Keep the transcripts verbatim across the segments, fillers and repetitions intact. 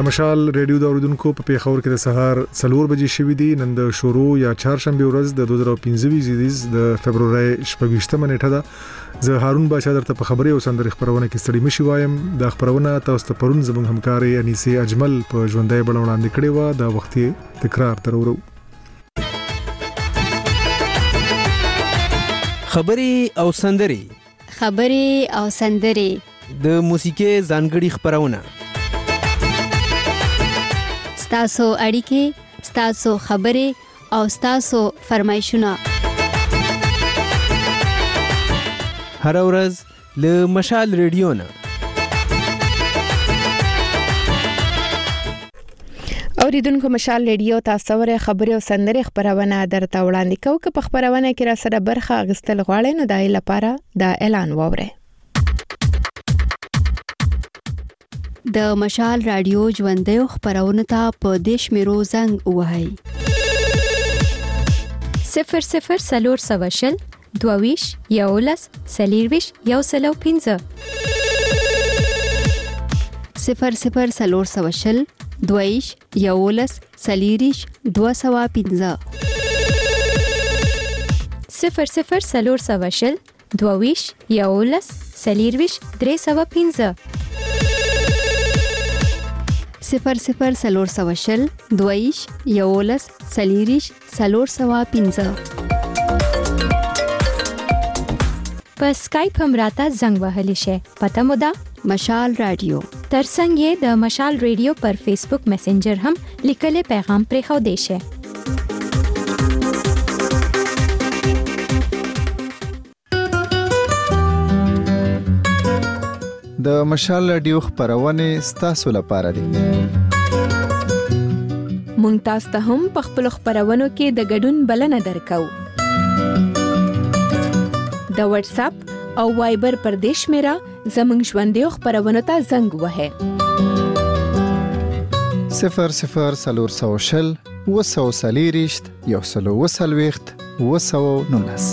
د مشال ریډیو د اوریدونکو په پیښور کې د سهار څلور بجې شوې دي. نن د شروع یا چهارشنبه ورځ د دوه زره پنځه ویشت د فبرवरी شپږشتمه نیټه ده. زه هارون بادشاہ درته په خبري او سندري خبرونه کې ستړي مشي وایم. د خبرونه تاسو ته پرون زموږ همکاري انیسه اجمل په ژوندۍ بڼه وړاندې کړې و. د وختي تکرار تر ورو خبري او سندري خبري او سندري د موسیقي ځانګړي خبرونه ستاسو اړیکې ستاسو خبري او ستاسو فرمایشونه هر ورځ له مشال ریډیو نه. اوریدونکو مشال ریډیو تاسو ورې خبري او سندري خبرونه درته وړاندې کوو. که په خبرونه کې را سره برخه اغستل غواړئ نو دای لپاره دا اعلان وورئ. د مشال رادیو ژوندۍ خبرونه ته په دیش میرو زنګ وهاي صفر صفر سلور سواشل دوویش یولس سلیرویش یو سلو پینزه صفر صفر سلور سواشل دوویش یولس سلیریش دو سوا پینزه صفر صفر سلور سواشل دوویش یولس سلیرویش درې سوا پینزه صفر صفر سلور سواشل دویش یولس سلیریش سلور سوا پینزه. په سکایپ هم راته زنګ وهلی شي. پته مو ده مشال رادیو. ترڅنګ یې د مشال ریډیو پر فیسبوک میسنجر هم لیکلي پیغام پرې خو دی شي. د مشال رادیو خبرونه ستاسو لپاره دي. مونږ تاسو ته هم په خپل خبرونو کې د ګډون بلنه درکو. د واتس اپ او وایبر پر دیش میرا زموږ ژوندۍ خبرونه ته زنګ وهه صفر صفر سلور سوشل وسو سلیریشت یو سلو وسلويخت وسو نونس.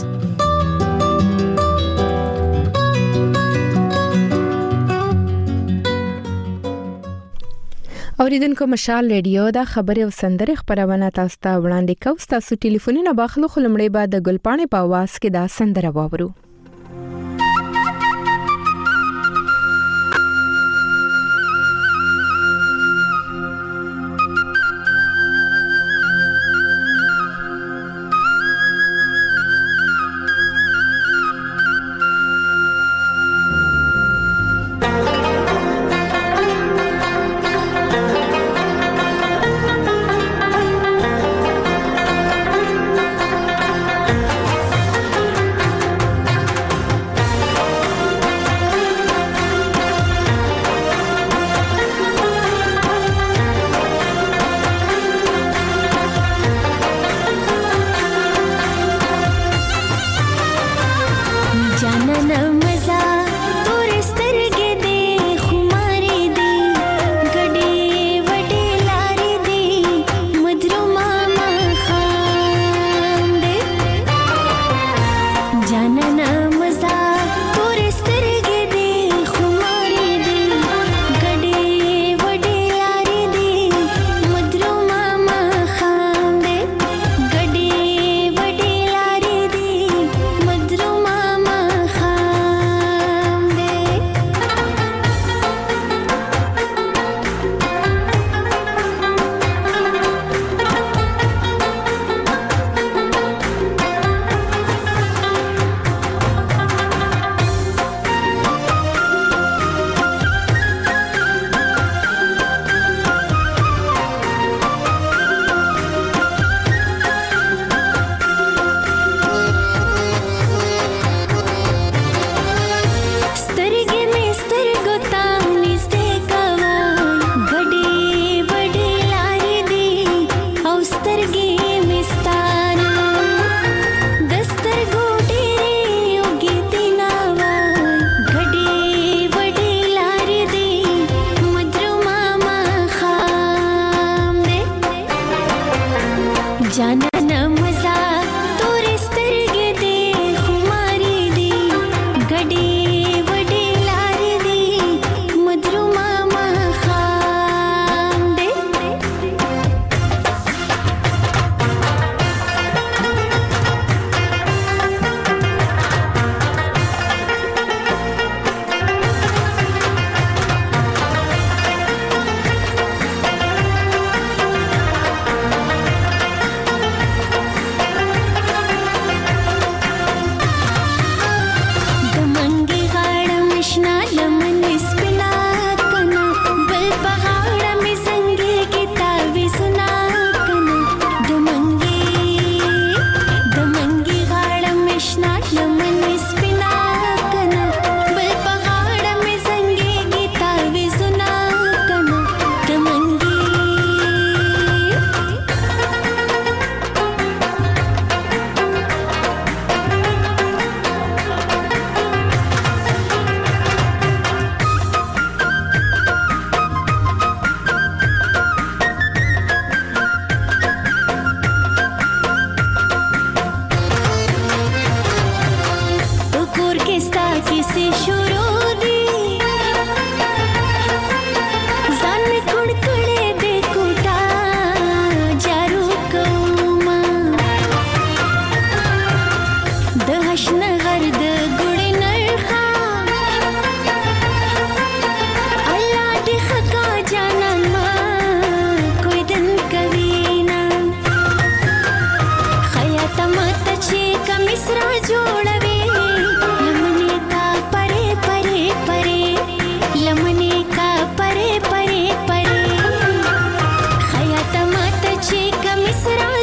اوریدونکو مشال ریډیو دا خبري او سندري خبرونه تاسو ته وړاندې کوي. تاسو ټلیفونونه باخلو خلمړې بعد د ګلپانې په आवाज کې دا سندره واورو.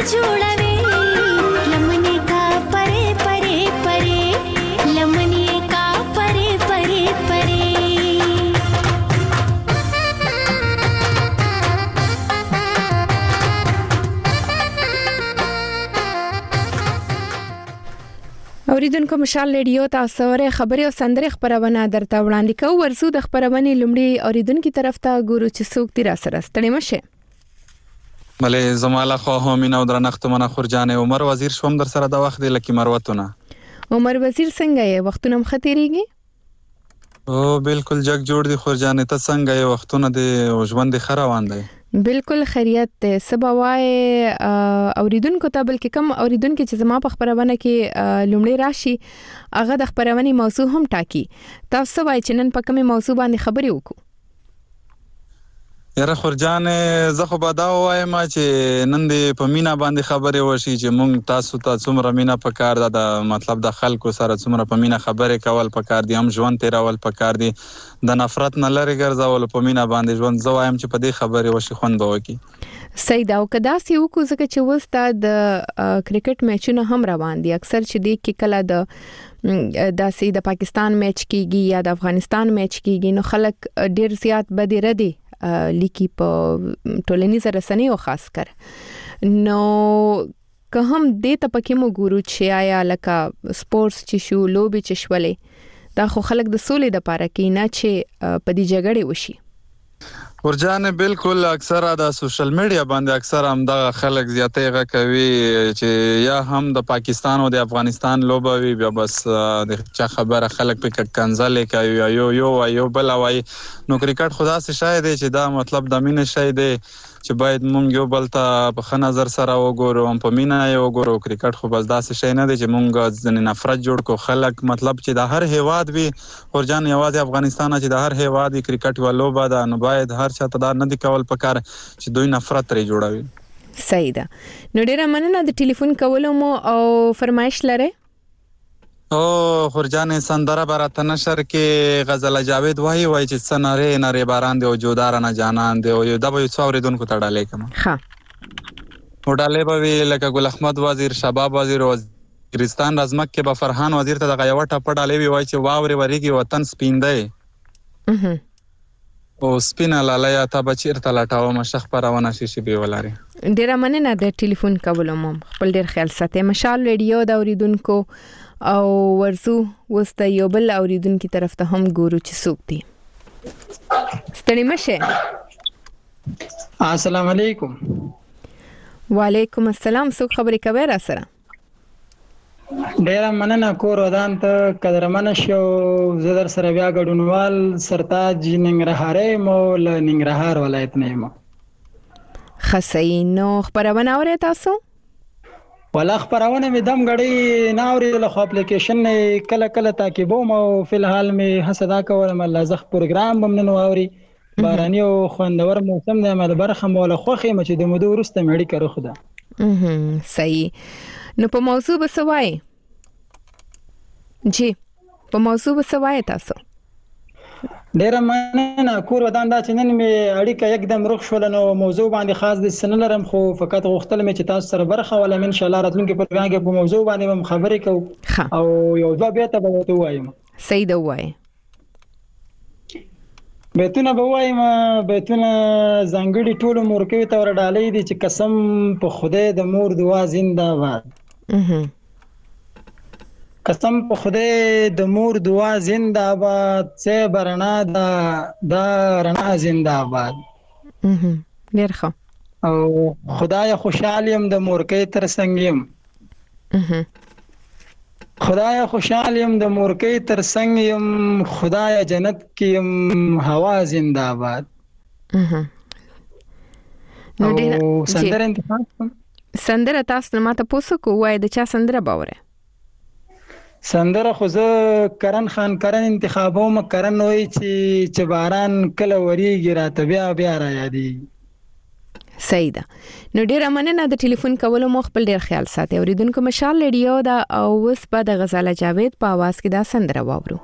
جوړوي لمنې کا پرې پرې پرې لمنې کا پرې پرې پرې اوریدونکو مشال ریډیو تاسو ورې خبري او سندري خبرونه درته وړاندې کوو ورسو د خبرونه لومړی اوریدونکو طرف ته ګورو چې څوک تیر سره ستړي مشه مله زماله خو همین او درنښت منه خورجان عمر وزیر شوم در سره د وخت د لکی مروتونه عمر وزیر څنګه یې وختونه مختيريږي او بالکل جګ جوړ دي خورجان ته څنګه یې وختونه د ژوند خروان دی بالکل خیریت ته سباوای اوریدونکو ته بلکې کم اوریدونکو چې زما په خبرونه کې لومړی راشي هغه د خبرونه موضوع هم ټاکي تاسو وای چې نن په کومه موضوع باندې خبرې وکړو یاره خورجان زه خو به دا وایم چې نن د پمینا باندې خبرې وشي چې مونږ تاسو ته څومره مینا په کار ده د مطلب د خلکو سره څومره پمینا خبرې کول په کار دي هم ژوند تیرول په کار دي د نفرت نه لري ګرځول پمینا باندې ژوند زه وایم چې په دې خبرې وشي خوند به وکړي سید او کدا سی وکړو ځکه چې وستا د کرکټ میچونه هم روان دي اکثر چې دی کې کله د داسې د پاکستان میچ کیږي یا د افغانستان میچ کیږي نو خلک ډیر زیات بده ردي لیکي په ټولنیزه رسنۍ او خاص کر نو که هم دې ته پکې مو ګورو چې آیا لکه سپورتس چې شو لوبي چې شولې دا خو خلک د سولې د پاره کې نه چې په دې جګړې وشي ورجان بالکل اکثره د سوشل میډیا باندې اکثره هم د خلک زیاتې غا کوي چې یا هم د پاکستان او د افغانستان لوبوي بیا بس د چا خبره خلک په کنځلې کوي یو یو یو بل وای نو کرکټ خدا سي شاید چې دا مطلب د مینه شای دی چې باید مونږ یو بل ته په ښه نظر سره وګورو هم په مینا یو وګورو کرکټ خو بس داسې شی نه دی چې مونږ ځنې نفرت جوړ کو خلک مطلب چې د هر هیواد وي ورجان یوازې افغانستان چې د هر هیواد کرکټ ولوبه ده نو باید هر چا ته دا نه دی کول پکار چې دوی نفرت لري جوړوي صحیح ده نو ډیره مننه د ټلیفون کولو مو او فرمایش لره او خورجان سندره برات نشر کې غزل جاوید وای وای چې سناره نری باران دی او جودار نه جانان دی او د به څوریدونکو ته ډالې کما ها وډالې به لکه ګل احمد وزیر شباب وزیر وزیرستان رزمک کې به فرحان وزیر ته د غیوټه پډالې وای چې واوري وریږي وطن سپیندې اها او سپینا لاله تا بچیر ته لاټاو مشخ پرونه شي شي به ولاري ډیره مننه د ټلیفون کولو مو خپل ډیر خیال ساتئ مشال ریډیو د اوریدونکو او ورسو وسته یو بل اوریدونکو طرف ته هم ګورو چې څوک دي ستړي مشه السلام علیکم وعلیکم السلام څوک خبرې کوي را سره ډیر مننه کور ودان ته قدرمن شو زه در سره بیا ګډونوال سرتاج ننګرهارې مو له ننګرهار ولایت نه یم خسینو خبرونه اورئ تاسو ولا خبرونه می دم غړي نه اوري له خو اپلیکیشن کله کله تعقیبوم او فلحال می حسدا کوم الله زخ پروګرام بم نه اوري باراني او خوندور موسم د مل برخه مولا خوخي مچ د مدو ورسته مړی کړو خدا اها صحیح نو په موضوع بسوای جی په موضوع بسوای تاسو ډیر مننه کور ودان دا چې نن می اړیکه یکدم روخ شول نو موضوع باندې خاص د سنلرم خو فقط غوښتل مې چې تاسو سره برخه ولې ان شاء الله راتلونکي پروګرام کې په موضوع باندې هم خبرې کوو او یو ځواب به ته به وایم صحیح دی وای بیتونه به وایم بیتونه زنګړي ټولو مورکوي ته ورډالې دي چې قسم په خدای د مور دعا زنده‌باد اها قسم په خدای د مور دعا زنده‌باد سه برنا دا دا رڼا زنده‌باد اها ډیر ښه او خدای خوشاله يم د مورکې تر څنګ يم اها خدای خوشاله يم د مورکې تر څنګ يم خدای جنت کې يم هوا زنده‌باد اها نو ډیر سندره انتخاب سندره تاسو ماته پوسو کوی د چا سندره باوره سندره خو زه کرن خان کرن انتخابوم کرن وای چې چې باران کله وریږي راته بیا بیا را یادي صحیح ده نو ډیره مننه د ټلیفون کولو مو خپل ډیر خیال ساتي اوریدونکو مشال ریډیو دا او اوس په د غزل جاوید په आवाज کې دا سندره واورو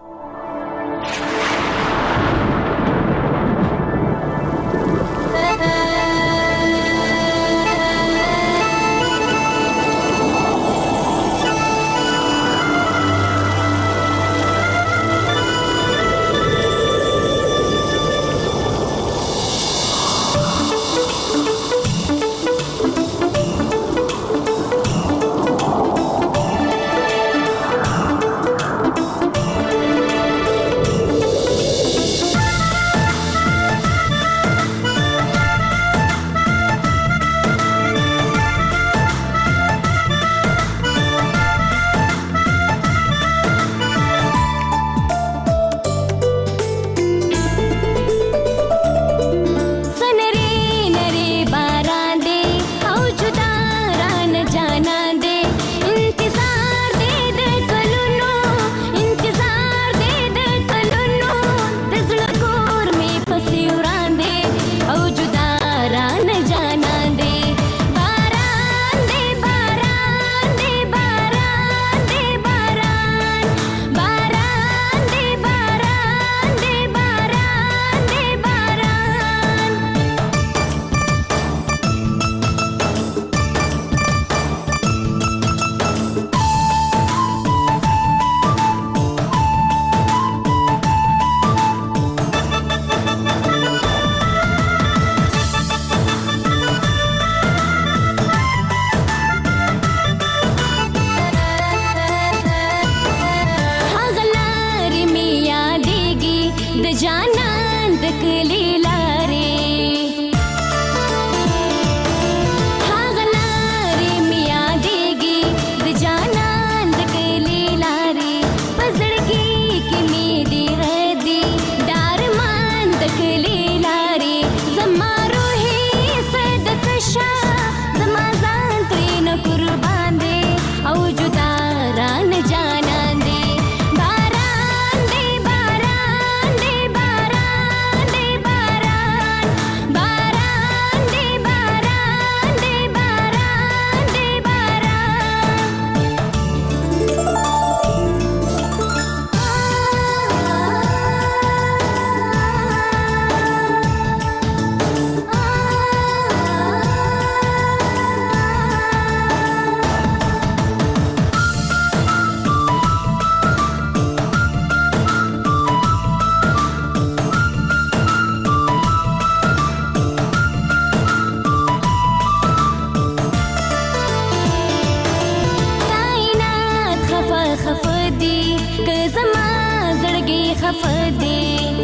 خفه دی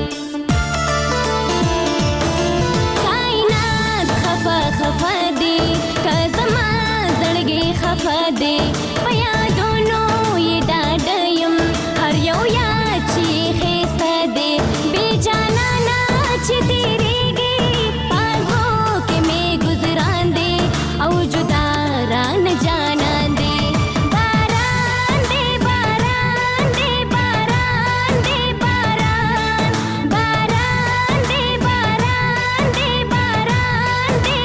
کائنات خفه خفه دی که زما زړګی خفه دی په یادونو یې ډاډه یم هر یو یاد چې ښایسته دی بې جانانه چې تېرېږي پازو کې مې ګزران دی او جدا رانه جانان دی باران دی باران دی باران دی باران باران دی باران دی باران دی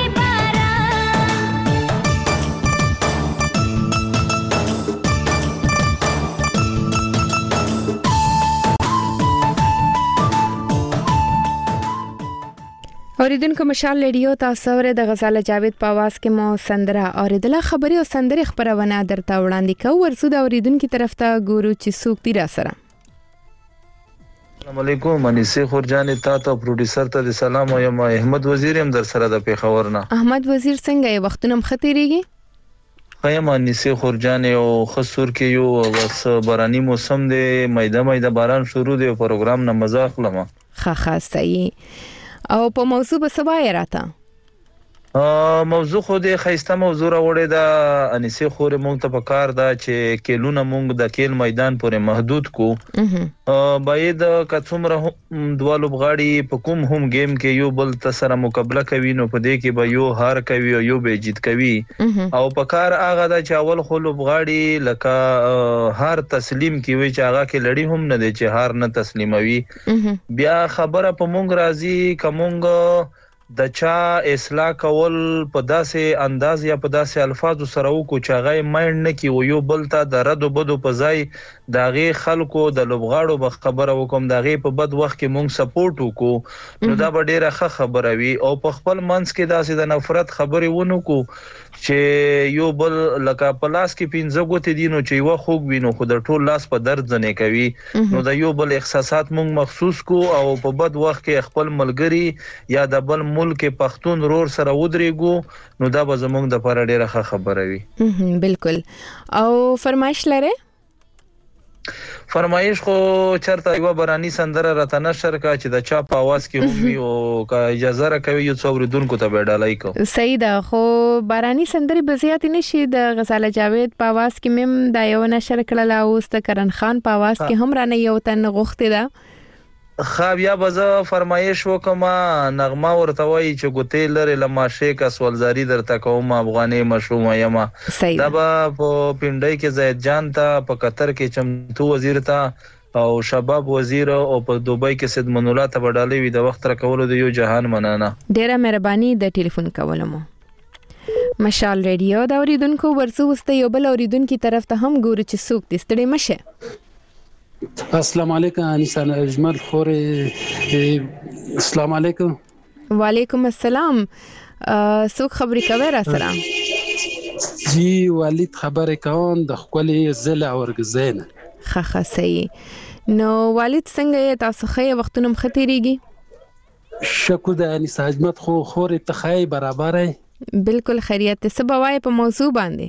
اوریدونکو مشال ریډیو تاسو ور د غزاله جاوید په आवाज کې مو سندره اوریدله خبري او سندره خبرونه درته وړاندې کوو ورسو د اوریدونکو طرف ته ګورو چې څوک دی را سره. السلام علیکم انیسه خورجان تا ته پروډوسر ته سلام او یم احمد وزیر هم در سره د پیښور نه. احمد وزیر څنګه یې وختونه مختيريږي؟ خیم انیسه خورجان او خسور کې یو وس باراني موسم دی مېده مېده باران شروع دی پروګرام نه مزه اخلم. ښه ښه صحیح. او په موضوع به سبا راته موضوع خو دې خیسته موضوع راوړې ده انیسه خورې مونږ ته پکار ده چې کېلونه مونږ د کېل میدان پورې محدود کو باید کڅومره دوه لوبغاړي په کوم هم گیم کې یو بل تسره مقابله کوي نو په دې کې به یو هار کوي او یو به جیت کوي او پکار هغه ده چې اول خو لوبغاړي لکه هار تسلیم کوي چې هغه کې لړۍ هم نه دي چې هار نه تسلیموي بیا خبره په مونږ راځي کومګ د چا اصلاح کول په داسې انداز یا په داسې الفاظو سره وکړو چې هغه مایند نه کی و یو بل ته د ردو بدو په ځای داغه خلکو د لوبغاړو به خبره وکم داغه په بد وخت کې مونږ سپورټ وکړو نو دا به ډیره ښه خبره وي او په خپل منځ کې داسې د نفرت خبرې ونه کو چې یو بل لکه پلاس کې پینځه ګوتې دي نو چې یو خوګ وینو خو د ټول لاس په درد ځنه کوي نو د یو بل احساسات مونږ مخصوص کو او په بد وخت کې خپل ملګری یا د بل ملک پښتون رور سره ودرېګو نو دا به زمونږ د لپاره ډیره ښه خبره وي. بالکل. او فرمایش لري؟ فرمایش خو چرته یو باراني سندره راته نشر کا چې د چا په आवाज کې هم او کا اجازه راکوي یو څو ورودونکو ته وډالای کو. صحیح ده خو باراني سندره بزیات نشي د غزاله جاوید په आवाज کې مم دا یو نشر کړل او است کرن خان په आवाज کې هم رانه یو تن غوښته ده. خاب یا بزا فرمایش وکما نغمه ورته وای چې ګوتې لري لماشه کا سوالزاری درته کوم افغاني مشوم یما دا په پینډای کې زید جان ته په قطر کې چمتو وزیر ته او شباب وزیر او په دوبۍ کې سید منولا ته وډالې وي د وخت را کولو د یو جهان مننه. ډیره مهرباني د ټلیفون کولمو. مشال ریډیو دا اوریدونکو ورسو واست یو بل اوریدونکو طرف ته هم ګورو چې څوک دې ستړي مشه. السلام علیکم انیسان اجمل خور السلام علیکم. وعلیکم السلام. څوک خبرې کوي را سره؟ جی والد خبرې کوم د خپل زله اورګزین. ښه ښه صحیح. نو والد څنګه تاسو خې وختونه مختيريږي؟ شکر د انیس اجمل خو خور ته خې برابرې. بالکل خیریت. سبا وای په موضوع باندې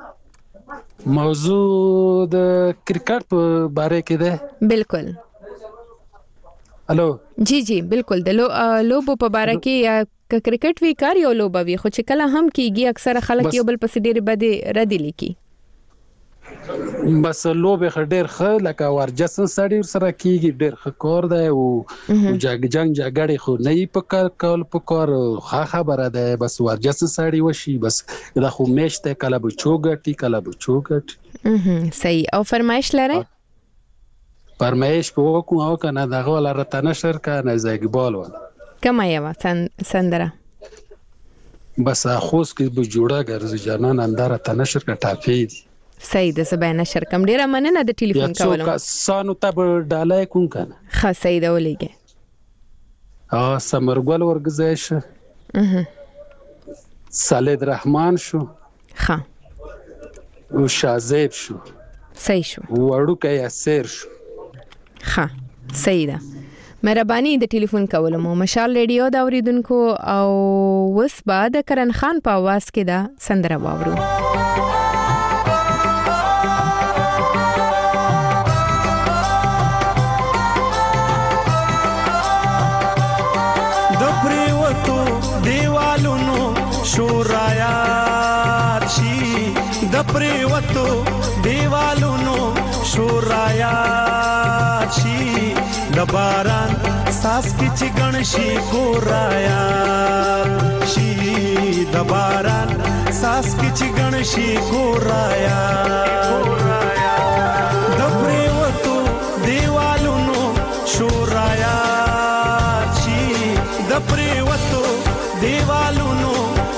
موضوع د کرکټ په باره کې ده. بالکل. الو جی جی بالکل د لو لوبو په باره کې یا کرکټ وی کار یو لوبه وی خو چې کله هم کیږي اکثر خلک یو بل پس ډیر بده ردی لیکي بس لوبه خډیر خ لکه ورجسن سړی سره کیږي ډیر خ کور ده او جنگ جنگ جګړې خو نه په کار کول په کار ښه خبره ده بس ورجسن سړی وشي بس دا خو مشته کله به چوغټي کله به چوغټ. صحیح. او فرمایش لري؟ فرمایش په وکو او کنه دغه ولا رته نشر کنه زګبال و کما یو سندره بس خوس کې به جوړه ګرځي جنان اندره تنشر کا ټاپی دي. صحیح ده زبې نشر کم ډیره مننه د ټلیفون کولو. یا څو سانو ته ډالای کوم کنه. ښه صحیح ده ولېګه. ا سمرګل ورګزیش. اها. صالح رحمان شو. ښه. او شازیب شو. صحیح شو. وړو کې اسیر شو. ښه صحیح ده. مهرباني د ټلیفون کولو مو مشال ریډیو دا اوریدونکو او وس بعد کرن خان په आवाज کې دا سندره واورو. د پریوتو دیوالونو شورایات شي د باران ساس کی چې ګڼ شي ګورایات شي د باران ساس کی چې ګڼ شي ګورایات د پریوتو دیوالونو شورایات شي د پریوتو دیوالونو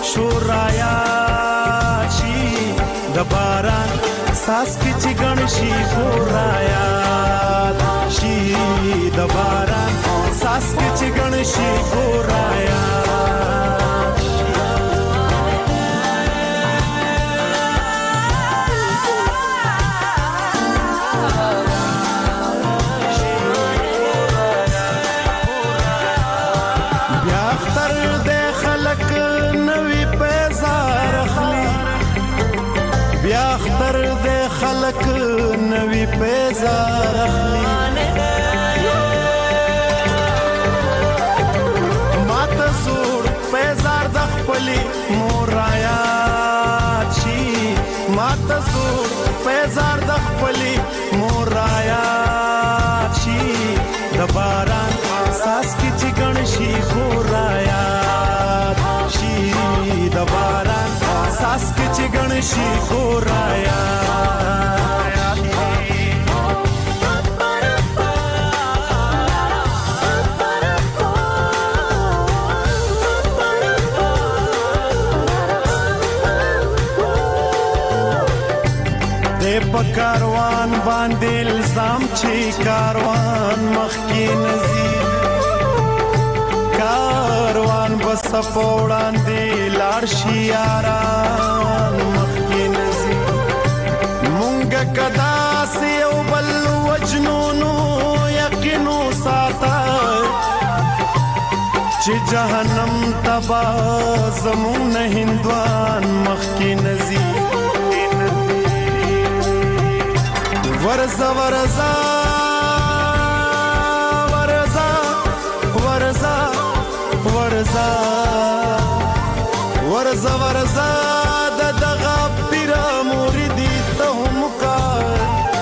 شورایات شي د باران ساس کی چې ګڼ شي ګورایات شي د باران ساس کی چې ګڼ شي ګورایات بیا اختر د خلک نوې پیزار اخلي بیا اختر د خلک نوې پیزار اخلي ماته زوړ پیزار د خپلې مور آیات شي ماته زوړ پیزار د خپلې مور آیات شي د باران ساس کی چې ګڼ شي ګورایات شي د باران ساس کی چې ګڼ شي ګورایات په کاروان باندې الزام چې کاروان مخکې نزي کاروان بس په وړاندې لاړ شي یاران مخکې نزي مونږ کدا سي او بل وجنونو یقینو ساته چې جهنم تبا زمون هندوان مخکې نزي ورزا ورزا ورزا ورزا ورزا ورزا ورزا د دغه پیر مریدی ته هم کار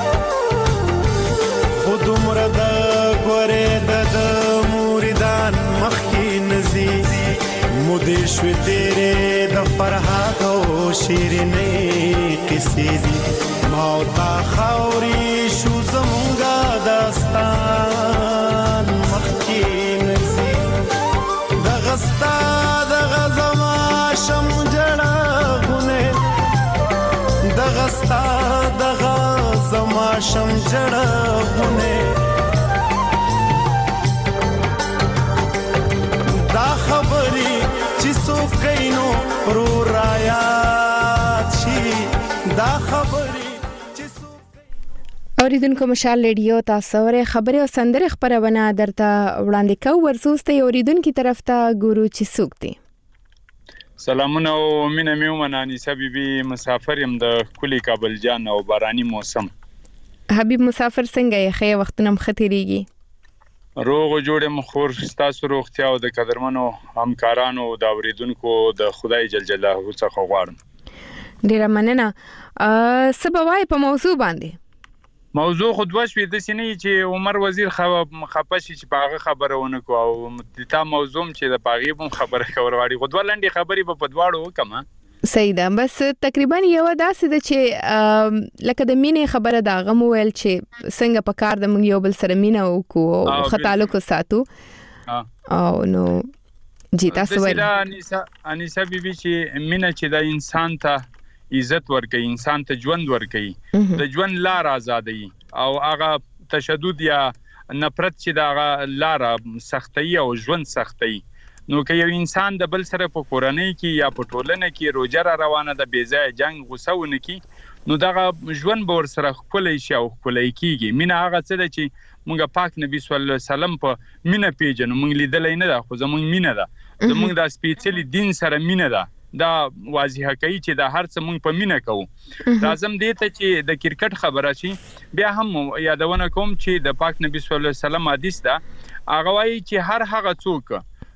خود مرد ګوره د مریدان مخکې نزي مودې شوې تیرې د فرحات او شیرینې قصې دي موتا خاوري شو زمونږه داستان مخکې نزي دغه ستا دغه زما شم جړغونه دغه ستا دغه زما شم جړغونه دا خبرې چې څوک کینو رو رايات شي دا خبرې اوریدونکو مشال ریډیو تاسو ورې خبره او سندره خبرونه درته وړاندې کو ورسوسته اوریدونکو طرف ته ګورو چې سوکتي سلامونه او مینه مې ومنانی سبيبي مسافر يم د کلی کابل جان او باراني موسم حبيب مسافر څنګه یې خې وختونه مختريږي روغ جوړ مخور تاسو روغتیا او د قدرمنو همکارانو د اوریدونکو د خدای جل جلاله څخه غواړم ډیره مننه سبوای په موضوع باندې موضوع خود وشوي د سینې چې عمر وزیر خپشي چې پاغه خبرونه کو او تا موضوع چې د پاغي بم خبره کورواړي خود ولندې خبري په پدواړو وکما صحیح ده بس تقریبا یو داسې د چې لکه د مینې خبره دا غم ویل چې څنګه په کار د مونږ یو بل سره مینه وکړو خطالو کو ساتو او نو جی تاسو ویل انیسا انیسا بیبي چې مینه چې د انسان ته عزت ورکړي انسان ته ژوند ورکړي د ژوند لار آزادي او هغه تشدد یا نفرت چې دا لار سختي او ژوند سختي نو که یو انسان د بل سره په کورنۍ کې یا په ټولنه کې روجر روانه د بیځای جنگ غوسهونه کې نو دا ژوند به ور سره خپلې شي او خپلې کېږي مینه هغه څه ده چې مونږ پاک نبی صلی الله علیه وسلم په مینه پیژنو مونږ لیدلې نه ده خو زمونږ مینه ده زمونږ د سپیڅلي دین سره مینه ده دا واضحه کوي چې دا هر څه مونږ په مینه کوو لازم دی ته چې د کرکټ خبره شي بیا هم یادونه کوم چې د پاک نبی صلی الله علیه وسلم حدیث ده هغه وايي چې هر هغه څوک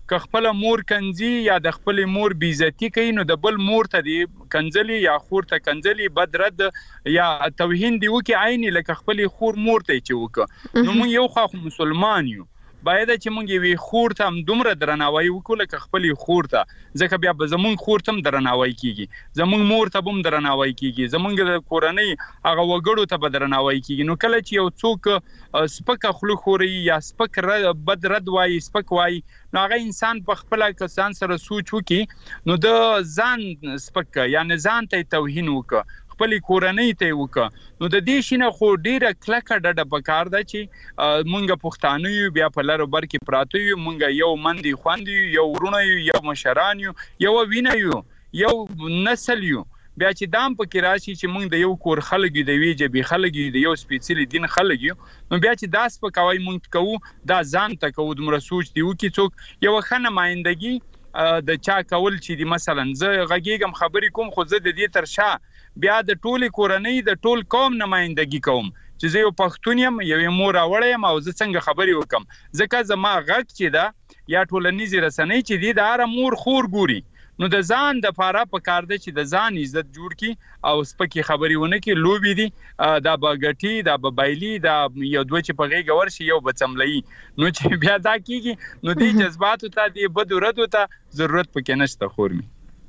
که خپل مور کنځي یا د خپل مور بیزتی کوي نو د بل مور ته دی کنځلي یا خور ته کنځلي بد رد یا توهین دی وکي عین لکه خپل خور مور ته چې وک نو موږ یو خو مسلمان یو باید چې موږ وی خور ته هم دومره درناوی وکړو لکه خپل خور ته ځکه بیا به زمون خور ته هم درناوی کیږي زمون مور ته هم درناوی کیږي زمونږ د کورنۍ هغه وګړو ته به درناوی کیږي نو کله چې یو څوک سپک خلو خوري یا سپک بد رد وای سپک وای نو هغه انسان په خپل کسان سره سوچ وکي نو د ځان سپک یعنی ځان ته توهین وکړي خپل کورنۍ ته وکړه نو د دې شینه خو ډیره کلکه ډډه پکار ده چې مونږ پښتانه یو بیا په لارو بر کې پراته یو مونږ یو مندي خوندي یو ورونه یو مشران یو یو وینه یو یو نسل یو بیا چې دام پکې راشي چې مونږ د یو کور خلک دی ویجه به خلک دی یو سپیڅلی دین خلک یو نو بیا چې داس په کوي مونږ کوو دا ځان ته کوو د مرسوچ دی وکي څوک یو خنه مایندګي د چا کول چې دی مثلا زه غږیږم خبرې کوم خو زه د دې ترشا بیا د ټولې کورنۍ د ټول قوم نمائندګي کوم چې زه یو پښتون یم یو مور راوړی یم او زه څنګه خبرې وکم ځکه زما غږ چې دا یا ټولنیزې رسنۍ چې دی د هر مور خور ګوري نو د ځان د پاره په کار دی چې د ځان عزت جوړ کی او سپکی خبرې ونه کی لوبي دي دا بغټي دا بایلی دا یو دوه چې په غیږ ورشي یو بچملای نو چې بیا دا کیږي نو د جذباتو ته دی بدورت ته ضرورت پکې نشته خورمي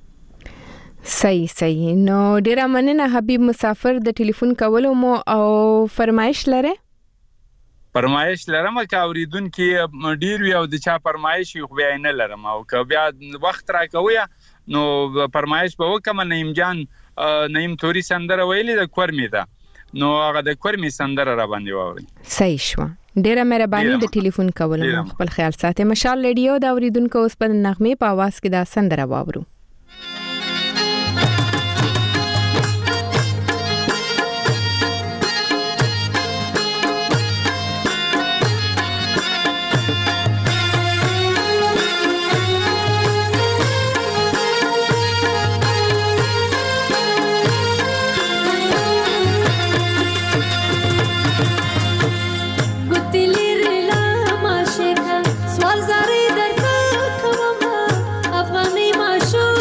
صحیح صحیح نو ډیره مننه حبیب مسافر د ټلیفون کولو مو او فرمایش لره فرمایش لرم که اوریدونکو ډیر وی او د چا فرمایش خو بیا نه لرم او که بیا وخت راکوي نو فرمایش به وکم نیم جان نیم توري سندره ویلې د کورمی ده نو هغه د کورمی سندره را باندې ووري صحیح شو ډیره مهرباني د ټلیفون کولو خپل خیال ساتئ مشال ریډیو د اوریدونکو اوس په نغمه په आवाज کې دا سندره واورو سوال زاری در کومه افغانی معشوق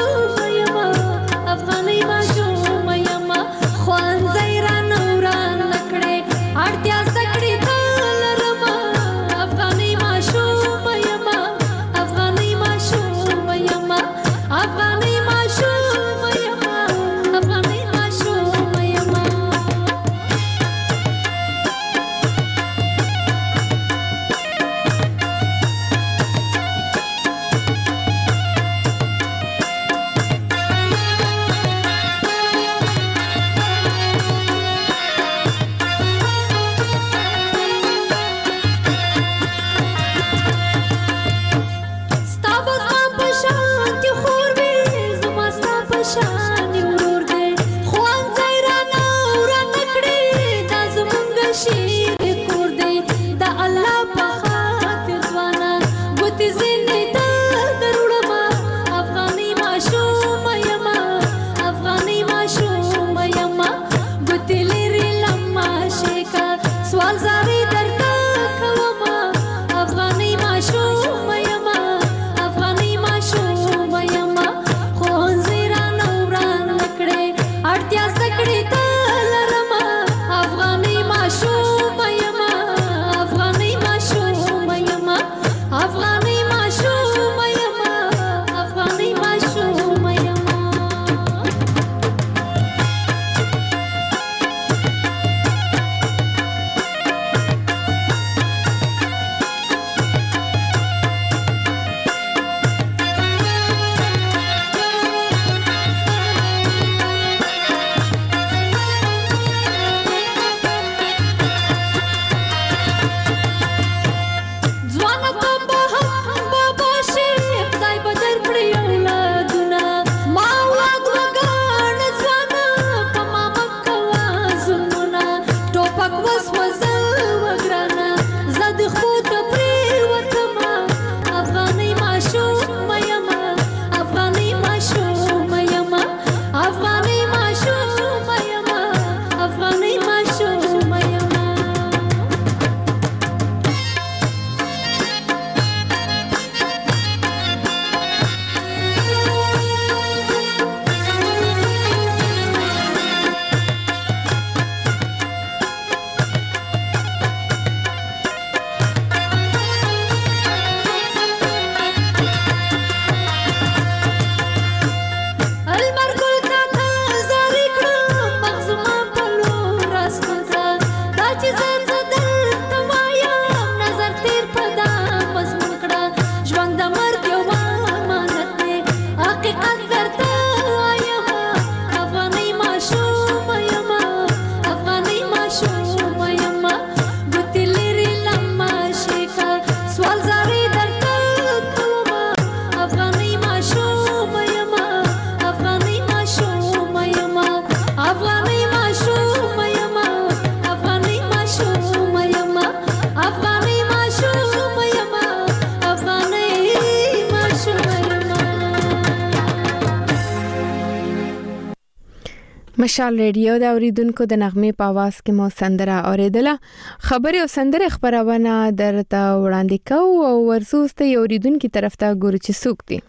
مشال ریډیو د اوریدونکو د نغمې په आवाज کې مو سندره اوریدله. خبري او سندره خبرونه درته وړاندې کوو او ورسوسته یو اوریدونکو طرف ته ګورو چې څوک دي.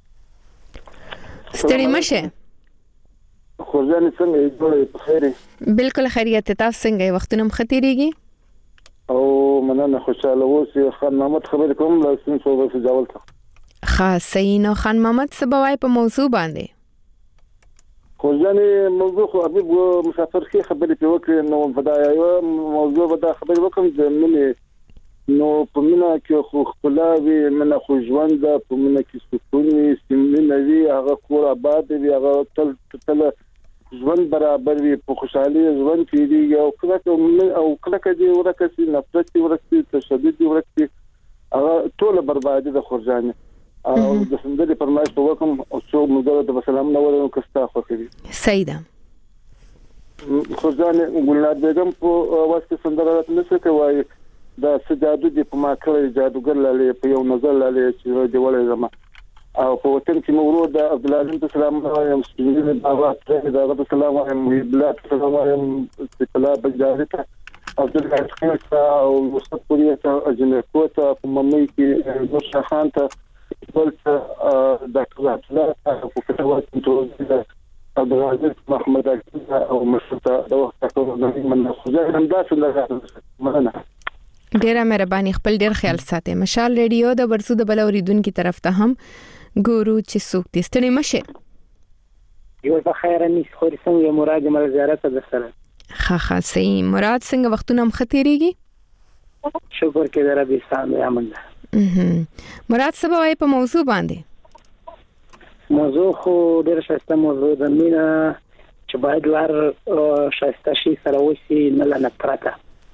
ستړي مشه. خو ځان څنګه یې په خیر؟ بالکل خیریت. تاسو څنګه وختونه مختيريږي؟ او مننه خوشاله اوسئ. خان محمد خبرې کوم لا سن څو بس جوړ تا. خاصه نو خان محمد سبوای په موضوع باندې. خو ځانې موضوع خو حبيب مسافر کې خبرې په وکړې نو بدايه یو موضوع ودا خبرې وکم د منې نو په مینه کې خو خپلاوي منه خو ژوند په مینه کې سکون وي سیمه وي هغه کور آباد وي هغه تل تل ژوند برابر وي په خوشحالي ژوند کې دی او کله او کله کې ورکه سي نفرت ورکه تشدد ورکه هغه ټول بربادي د خورجانه او د سندري فرمایش په وکم او څو مدره د سلام نو ورو کستا خو کوي سیدا خورجانه ګلنار بیگم په واسطه سندره نشي کوي دا سجادو دی په ما کړی جادوګر لاله په یو نظر لاله چې دی ولې زما او په وطن کې مورو د عبد العزيز السلام علیکم سپینې بابا ته دا عبد السلام علیکم بلاد السلام علیکم استقلال بجارته عبد العزيز او مصطفی پوری ته اجنه کوته په ممي کې نور خان ته ولته ډاکټر عبدالله په کتابت ته عبد العزيز محمد او مشته د وخت څخه من خوځه همدا څنګه مننه. ډیره مهرباني. خپل ډیر خیال ساتئ. مشال ریډیو د ورسو د بل اوریدونکو طرف ته هم ګورو چې څوک دي. ستړي مشه. یو په خیر نه خوري څنګه مراد مل زیارت د سره. ها ها صحیح. مراد څنګه وختونه مختيريږي؟ شکر کې در به سلام امن. مراد سبا په موضوع باندې. موضوع خو ډیر شایسته موضوع د مینا چې باید لار شایسته شي سره وسی نه لنه پراته.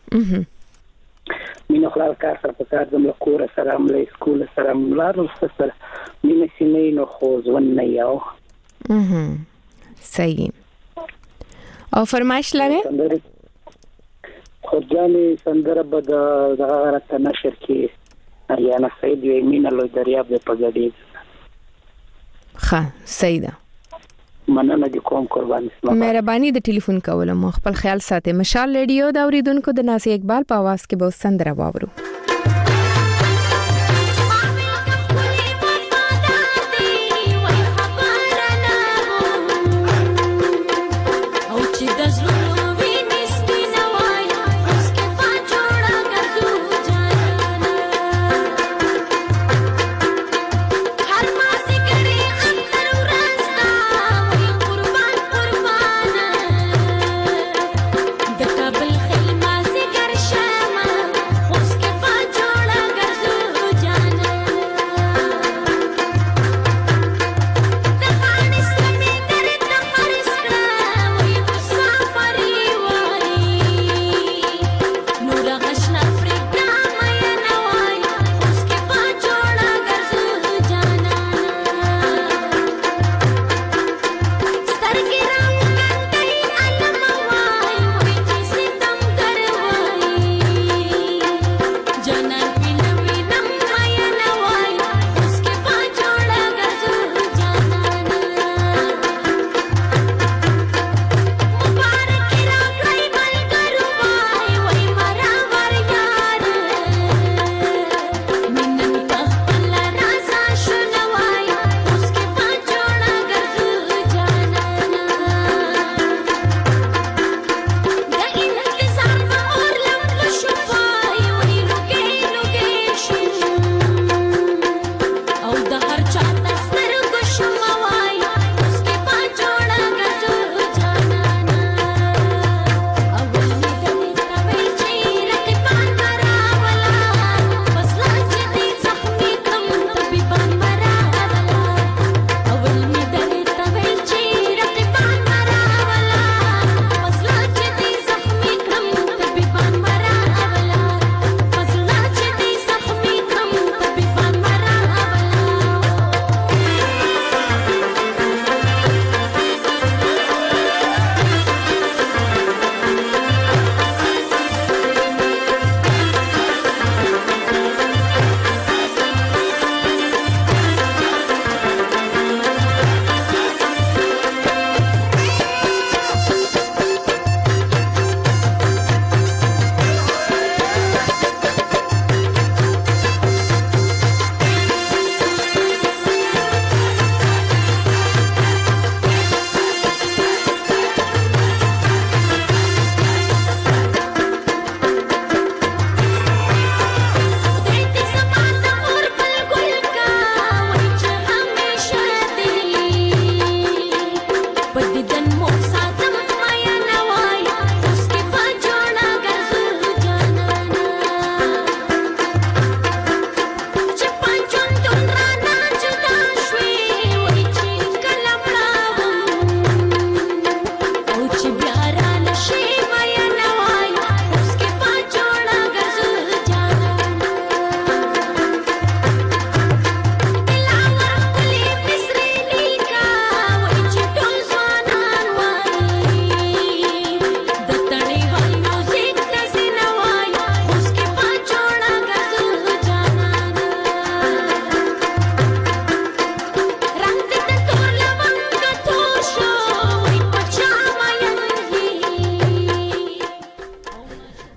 مینه خلال کار سره په کار د ملکور سره عمله سکول سره ملار سره مینه سینې نو خو ځون نه یو. اها صحیح. او فرمایش لري؟ خورجاني سندره به د دغه راته نشر کې یا نه سید وی مینه لوی دریاب د پګړې. ښه سیدا. مننه دي کوم قرباني. مهرباني د ټلیفون کول مو خپل خیال ساتئ. مشال ریډیو د اوریدونکو د ناصر اقبال په आवाज کې به سندره واورو. د کابل خلما سي ګر شمه خوش کې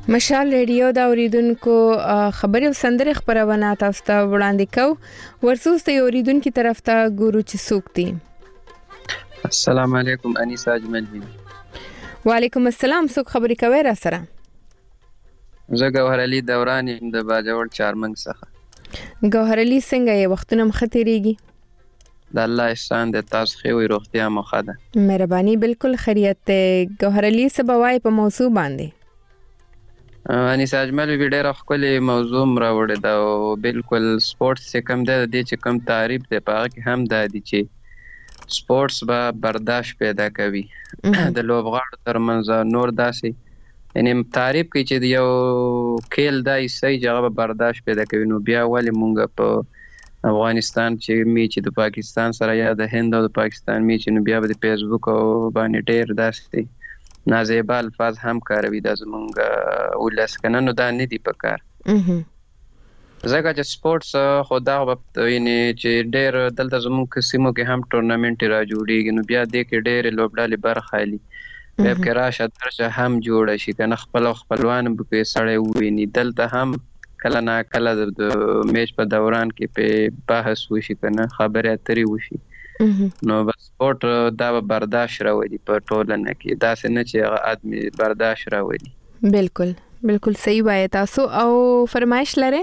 مشال ریډیو دا اوریدونکو خبري او سندره خبرونه تاسو ته وړاندې کو ورسوسته اوریدونکو طرف ته ګورو چې څوک دي. السلام علیکم انیسا اجمل بي. وعلیکم السلام. څوک خبري کوي را سره؟ زه ګوهر علي دوران یم د باجوړ چارمنګ څخه. ګوهر علي څنګه یې وختونه مختيريږي؟ د الله احسان د تاسو خو وي روغتیا مخه ده. مهرباني بالکل خیریت ته. ګوهر علي سبوای په موضوع باندې. انیسا اجمل بي ډېر خپل موضوع راوړی دا او بالکل سپورتس چې کم ده د چې کم تعریف ده په هغه کې هم ده چې سپورتس به برداشت پیدا کوي د لوبغاړو ترمنځ نور داسې یعنی تعریف کوي چې یو کېل دای صحیح جواب برداشت پیدا کوي نو بیا ولې مونږ په افغانستان چې می چې د پاکستان سره یا د هند او د پاکستان می چې نو بیا د فیسبوک او باندې ډېر داسې نازیبا الفاظ هم کاروي د زمونږ ولس کنه نو دا نه دی پکار. زګه چې سپورتس خدا وخت یعنی چې ډېر دلته زمونږ سیمو کې هم ټورنامنت را جوړیږي نو بیا د کې ډېر لوبډالې برخه لري. ویب کې راشه درشه هم جوړ شي کنه خپل خپلوان به سړی وویني دلته هم کله نه کله د میچ په دوران کې په بحث وشي کنه خبرې اترې وشي نو بس سپورت دا برداشت راوړي په ټولنه کې دا څنګه چې هغه ادمي برداشت راوړي. بالکل بالکل صحیح وایي تاسو. او فرمایش لري؟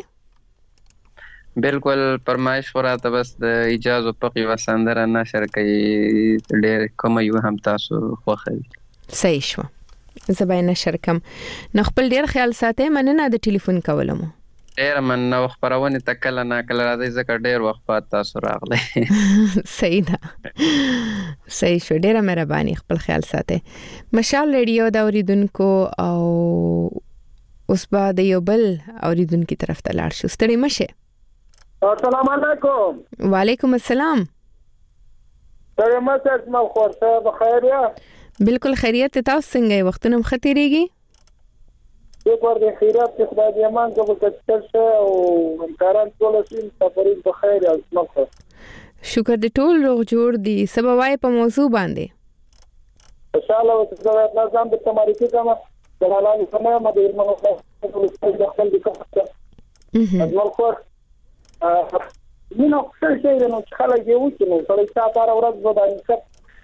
بالکل فرمایش ورته بس د اجازه پقي وسندره نشر کوي ډېر کوم یو هم تاسو خوخوي. صحیح شو. زبای نشر کم. نو خپل ډېر خیال ساتئ. مننه د ټلیفون کولم. ډېر مننه خبرونه تکل نه کله راځي ځکه ډېر وخت پات تاسو راغلی. صحیح ده. صحیح شو. ډېر مهرباني. خپل خیال ساتئ. مشال ریډیو دا اوریدونکو او اوس به د یو بل اوریدونکو طرف ته لاړ شو. ستړي مشه. السلام علیکم. وعلیکم السلام. ستړي مشه ما خورته بخیر یا؟ بالکل خیریت. تاسو څنګه وختونه مختيريږي؟ یو پر د خیرات کې خدای دې امان کوي چې څه او کاران ټول شي سفرین په خیر او سمخه. شکر دې ټول روغ جوړ دي. سبوای په موضوع باندې. ان شاء الله وتعالى لازم د تمارې کې کومه د حلال سمه مده علمه د خپل د کومه. اجمل خور نو څه شي نو خلک یو چې نو سړی ساتاره ورځ ودانې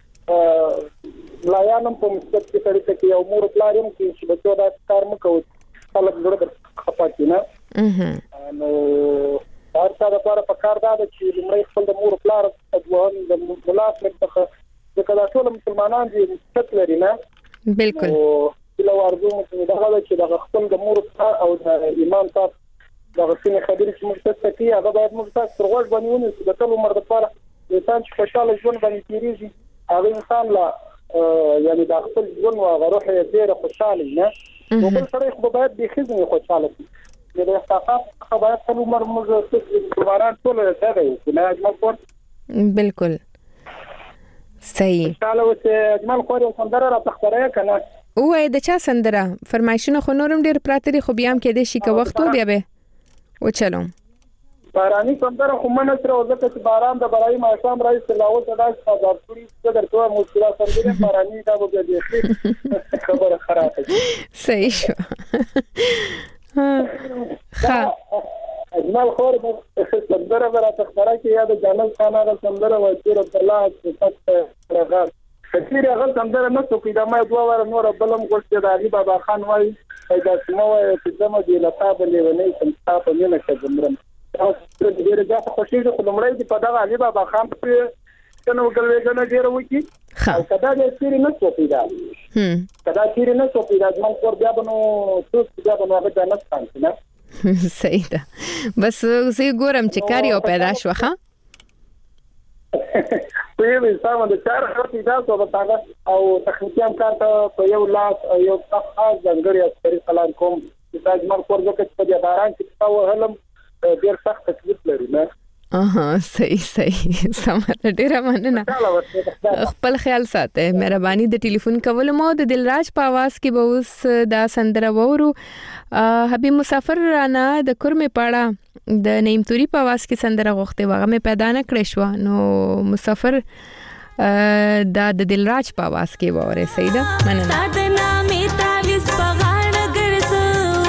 لایانم په مستقیم کې طریقې کې یو مور پلاریم کې چې بچو دا کار مکو خلک ډېر خپاتی نه نو هر څه د لپاره په کار دا چې لمړی خپل د مور پلار ځوان د ملاتړ څخه د کله ټول مسلمانان دي ست لري نه. بالکل. او لو ارزو مو دا چې د خپل د مور او د ایمان تاسو دا غوښتنه خبرې چې موږ ته کوي هغه باید موږ تاسو ترغوږ باندې ونیسو د ټول عمر لپاره انسان چې خوشاله ژوند باندې تیریږي هغه انسان لا یعنی د خپل ژوند او روح یې ډېر خوشاله نه نو بل سره خو باید به خزنه خوشاله شي د احساسات خبرات ټول عمر موږ څه وران ټول راځي نه اجمل خور. بالکل صحیح. انشاءالله چې اجمل خور سندره را تختره کنه وای د چا سندره فرمایشونه خو نورم ډېر پراتري خو بیا هم کې د شي که وخت بیا به و چلو باراني سندره خو منه تر وځه چې باران د برای ما شام راځي تلاوت د داس آزاد کړی چې درته مشکله سندره باراني دا به دې خبره خرابه. صحیح شو. ها اجمل خور سندره برا تختره کې یاد جانل خان هغه سندره و چې رب الله صفات رغار کثیر هغه سندره نه څوک دا ما دوه ور نور بلم ګوښته د علي بابا خان وای دا سمو چې دمه دی لطافه لیونی سم تاسو نه نشه زمرم تاسو ډیره ځکه خوشیږي خو لمړی دی په دغه علي بابا خان په څنګه وګلوي ډیره وکی او کدا د سری نه څوک دا هم کدا سری نه څوک دا ځم کور بیا بنو څوک بیا بنو هغه جنت څنګه نه. صحیح ده. بس زه ګورم چې کاری او پیدا شو ښه په یوه سامان د چار هفتې دا څو بتاغه او تخنیکي کار ته په یو لاس یو خاص ځانګړی اثر کلام کوم چې تاسو مر کور ځکه چې په باران کې تاسو هلم ډیر سخت تکلیف لري نه. اها صحیح صحیح سمه ډیره مننه. خپل خیال ساتئ. مهرباني د ټلیفون کول مو د دلراج په आवाज کې به اوس دا سندره وورو. حبیب مسافر رانا د کورمه پاړه د نیم توري په आवाज کې سندره غوښته وغه مې پیدا نه کړې شو نو مسافر دا د دلراج په आवाज کې وره. صحیح ده. مننه.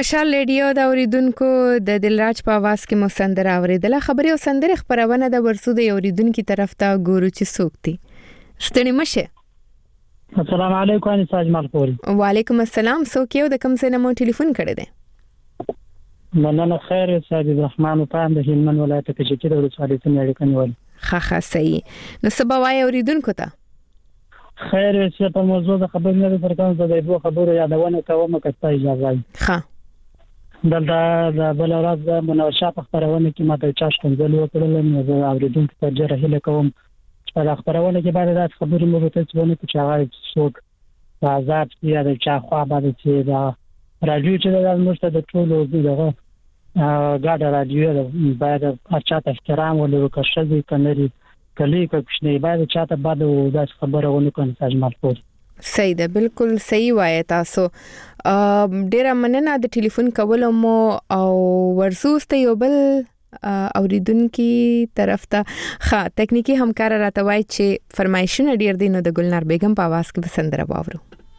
مشال ریډیو دا اوریدونکو د دلراج په आवाज کې مو سندره اوریدله. خبري او سندره خبرونه د ورسو د اوریدونکو طرف ته ګورو چې سوکتي ستنی مشه. السلام علیکم ان ساجمال پوری. وعلیکم السلام. سو کېو د کوم څه نه مو ټلیفون کړی دی؟ مننه خیر سید الرحمن په اند هلمند ولایت کې چې د ولسوالۍ څخه اړیکه نیول. ها ها صحیح. نو سبا وای اوریدونکو ته خیر چې په موضوع د خبرې نه ترڅنګ د دې خبرو یادونه کوم کته اجازه وي. ها دلته د بل ورځ د مناوشه په خبرونه کې ماته چاش کنځل وکړل نو د اوریدونکو ته جره هله کوم چې د خبرونه کې باندې د خبرې مو ته څونه چې هغه څوک آزاد یا د چا خوا باندې چې دا راډیو چې د موږ ته د ټولو دغه ګاډه راډیو باید اچھا احترام ولرو که شذي کنري کلی کوښنه باید چاته بعد د خبره ونه کوم ساجمال پور. صحیح ده، بالکل صحیح وایي تاسو. ډیره مننه د ټلیفون کولو مو او ورسوس ته یو بل اوریدونکو طرف ته ښه تکنیکی همکار راته وایي چې فرمایشونه ډیر دي نو د ګلنار بیگم په आवाज کې بسندره باورو.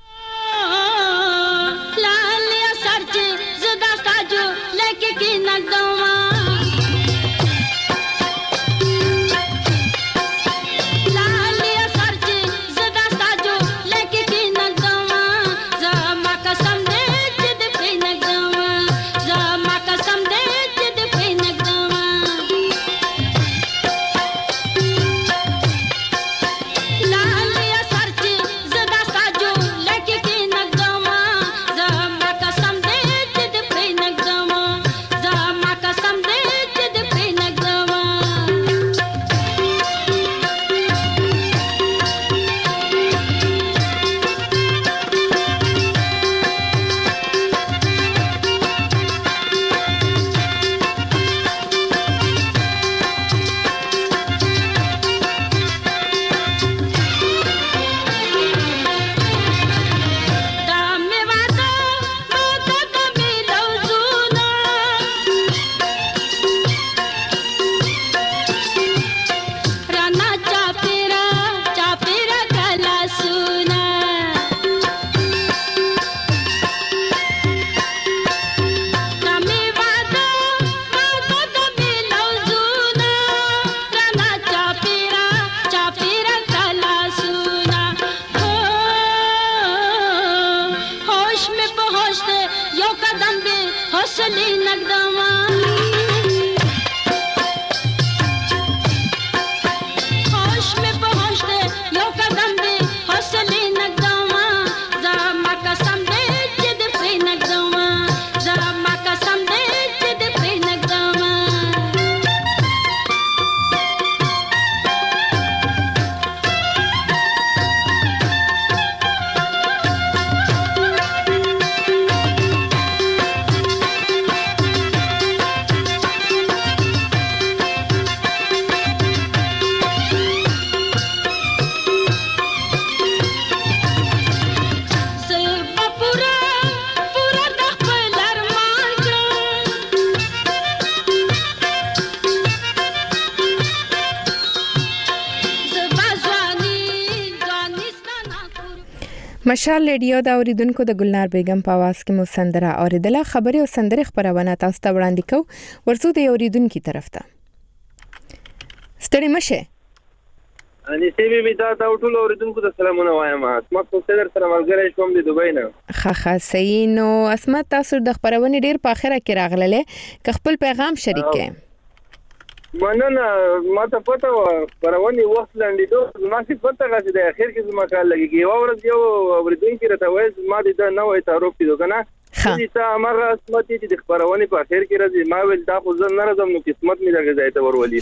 مشال ریډیو دا اوریدونکو د ګلنار بیگم په आवाज کې مو سندره اوریدله. خبري او سندره خبرونه تاسو ته وړاندې کو ورسو د اوریدونکو طرف ته ستړي مشه. अनि سیمه می دا ټول اوریدونکو ته سلامونه وایم. اسمت خو سره سره ملګری شوم د دوبۍ نه. ښه ښه صحیح. نو اسمت تاسو د خبرونه ډیر په اخره کې راغله ک خپل پیغام شریک کړئ. مننه. ما ته پته و پرونی وخت لاندې دوه ما څه پته غږی د اخر کې زما کار لګي یو ورځ یو اوریدونکو راته وایي ما دې دا نوې تعارف کړو کنه چې تا امر اسمت دې د خبرونه په اخر کې راځي ما ول دا خو زه نه راځم نو قسمت می دغه ځای ته ورولې.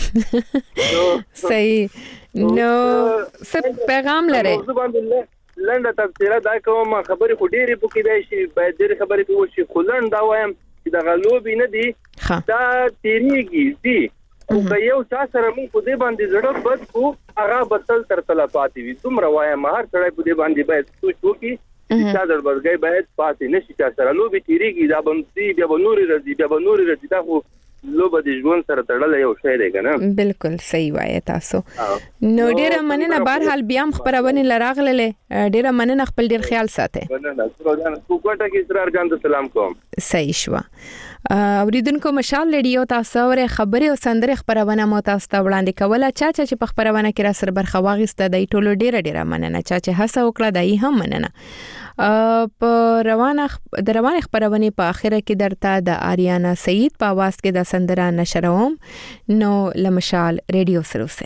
صحیح. نو څه پیغام لري؟ موضوع باندې لنډه تفصیله دا کوم خبرې خو ډېرې پکې دی شي باید ډېرې خبرې په وشي خو لنډ دا وایم چې د غلوبې نه دي دا تیریږي دي او که یو چا سره موږ په دې باندې زړه بد کو هغه بدل تر تل پاتې وي. دومره وایم هر سړی په دې باندې باید سوچ وکړي چې چا دربرګي باید پاتې نشي چا سره لوبې تیریږي دا باندې بیا به نوري راځي بیا به نوري راځي دا خو لوبه د ژوند سره تړل یو شی دی کنه. بالکل صحیح وایي تاسو. نو ډیره مننه بهر حال بیا هم خبرونه لراغله ډیره مننه خپل ډیر خیال ساته. مننه سروجان کوټه کې اسرار جان ته سلام کوم. صحیح شو. اوریدونکو مشال لډیو تاسو ور خبره او سندره خبرونه مو تاسو ته وړاندې کوله چا چې په خبرونه کې را سره برخه واغسته د ټولو ډیره ډیره مننه چا چې هڅه وکړه دای هم مننه. په روانه د روانه خبرونه په اخره کې درته د آریانا سعید په आवाज کې د سندره نشروم نو لمشال ریډیو سروسه.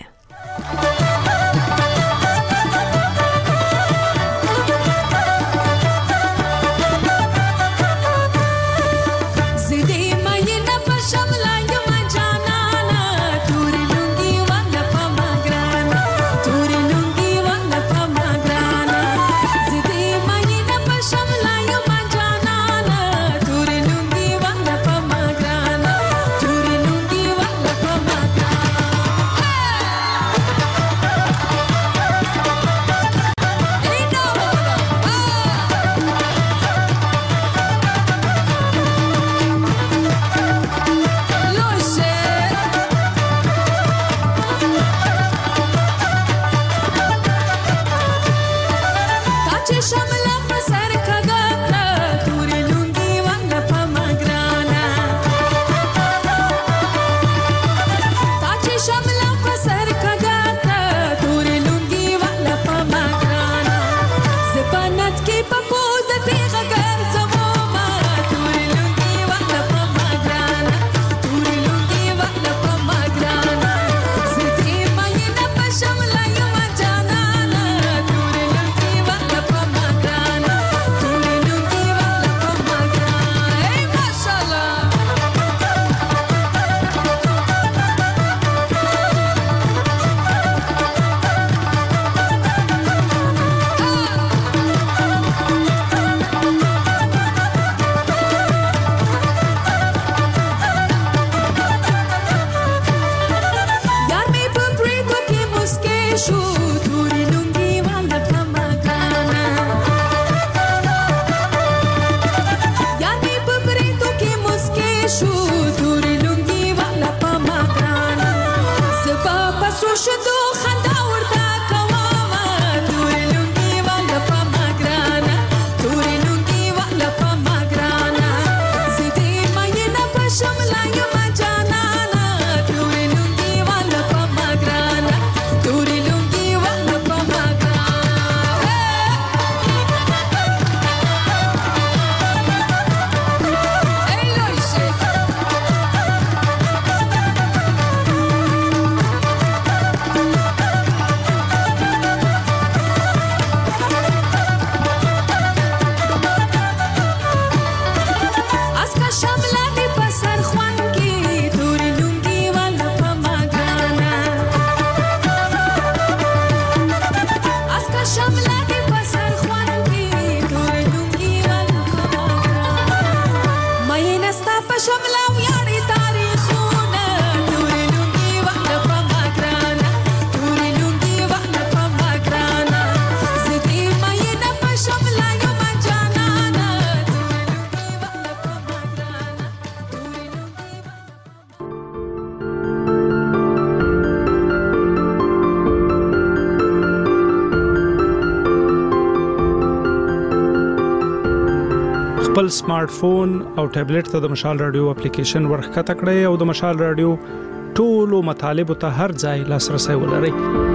خپل سمارټ فون او ټابلیټ ته د مشال رادیو اپلیکیشن ورخته کړئ او د مشال رادیو ټولو مطالب ته هر ځای لاسرسي ولرئ.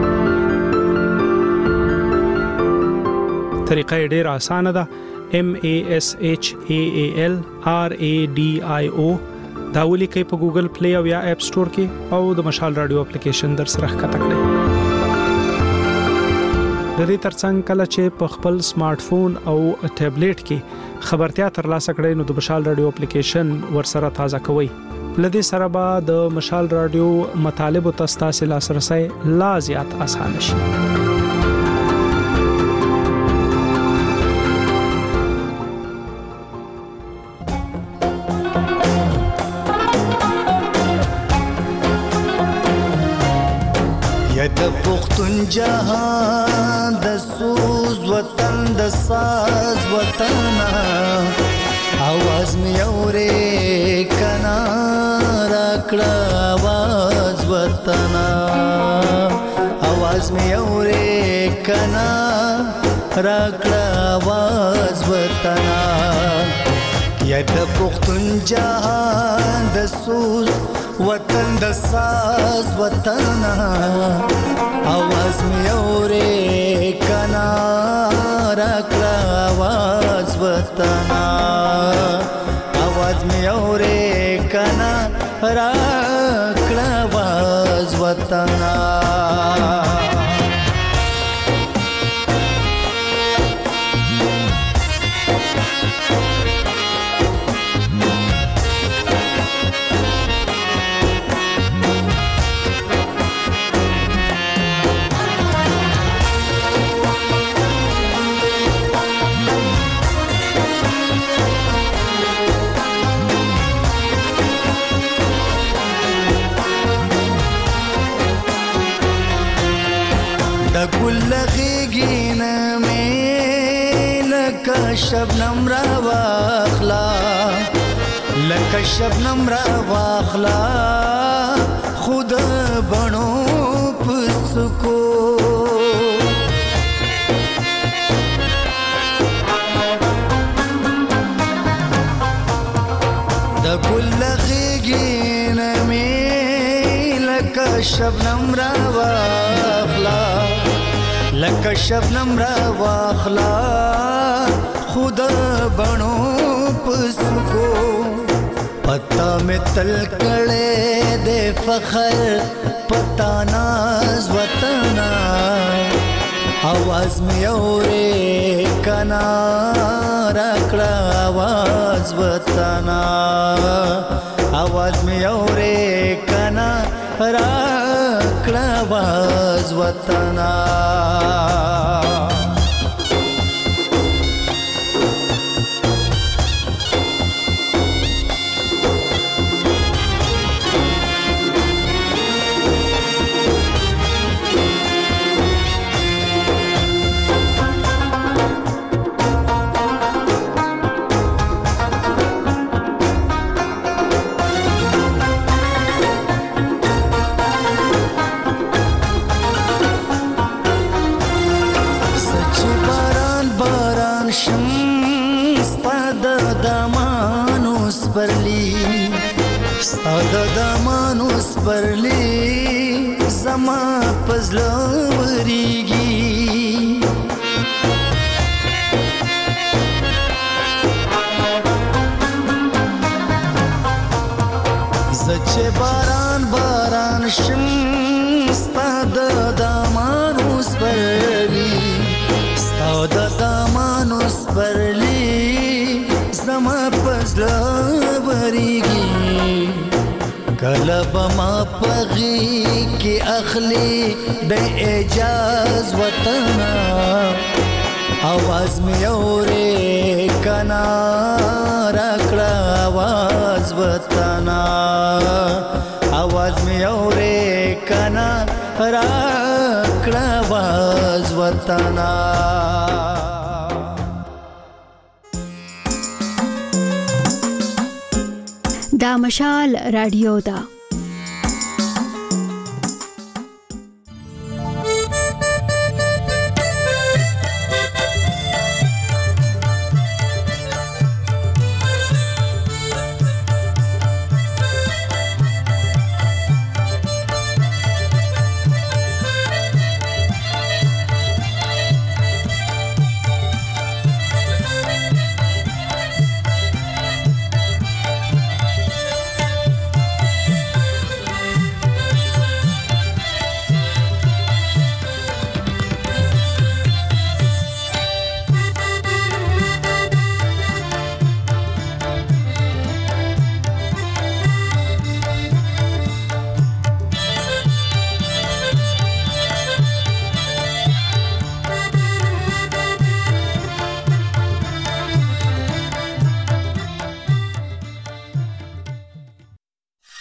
طریقه ډیره اسانه ده. M A S H A A L R A D I O دا ولیکئ په ګوګل پلی او یا اپ سٹور کې او د مشال رادیو اپلیکیشن در سره ښکته کړئ. د دې ترڅنګ کله چې په خپل سمارټ فون او ټابلیټ کې خبرتیا ترلاسه کړئ نو د مشال رادیو اپلیکیشن ورسره تازه کوئ. لدې سره به د مشال رادیو مطالب او تاسو لاسرسي لا زیات آسان شي. د پختون جهان د سوز وطن د ساز وطن आवाज می اورې کنا را راکړه आवाज وطنا आवाज مې اورې کنا راکړه आवाज وطنا یا د پښتون جهان د سوز وطن د ساز وطنا आवाज مې اورې کنا راکړه आवाज وطنا आवाज مې اورې کنا راکړه आवाज وطنا شبنم را واخلا لکه شبنم را واخلا خود بڼو پسکو د ګل غېږې نه مې لکه شبنم را واخلا لکه شبنم را واخلا خود بڼو پسکو پتا میں تل کړه دے فخر پتا ناز وطنا आवाज میں اورې کنا راکړه आवाज وطنا आवाज میں اورې کنا راکړه आवाज وطنا د دمانوس پرلی زما پزله وریږي زچه باران باران شم ستا د دمانوس پرلی ستا د دمانوس پرلی زما پزله وریږي کله بما پغی کی اخلی د اعجاز وطنا आवाज می اورې کنا راکړه आवाज وطنا आवाज می اورې کنا راکړه आवाज وطنا دا مشال رادیو دا